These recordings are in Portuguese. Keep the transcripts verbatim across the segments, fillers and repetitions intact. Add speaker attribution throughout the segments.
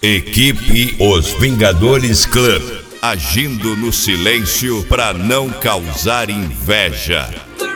Speaker 1: Equipe Os Vingadores Club, agindo no silêncio para não causar inveja.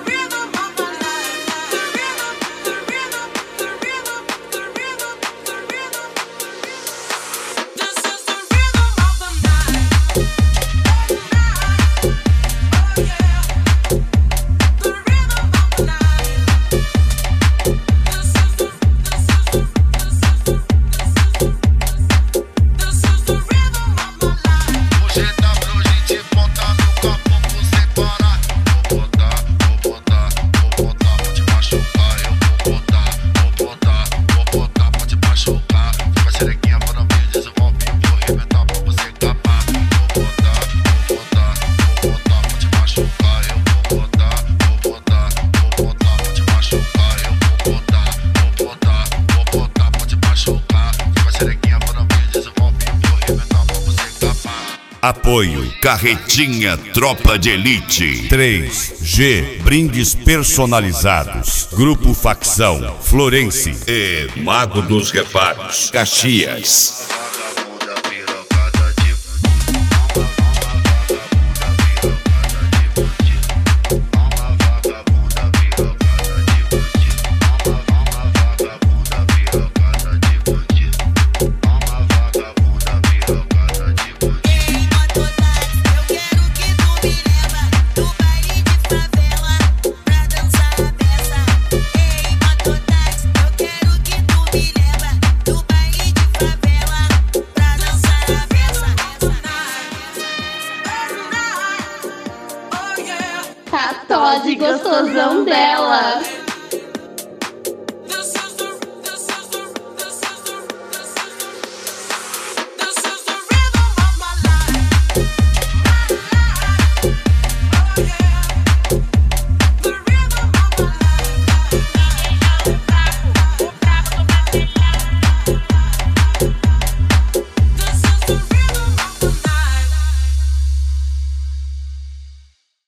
Speaker 1: Apoio Carretinha Tropa de Elite. três G Brindes personalizados. Grupo Facção Florense e Mago dos Reparos Caxias.
Speaker 2: Tá Todd gostosão dela.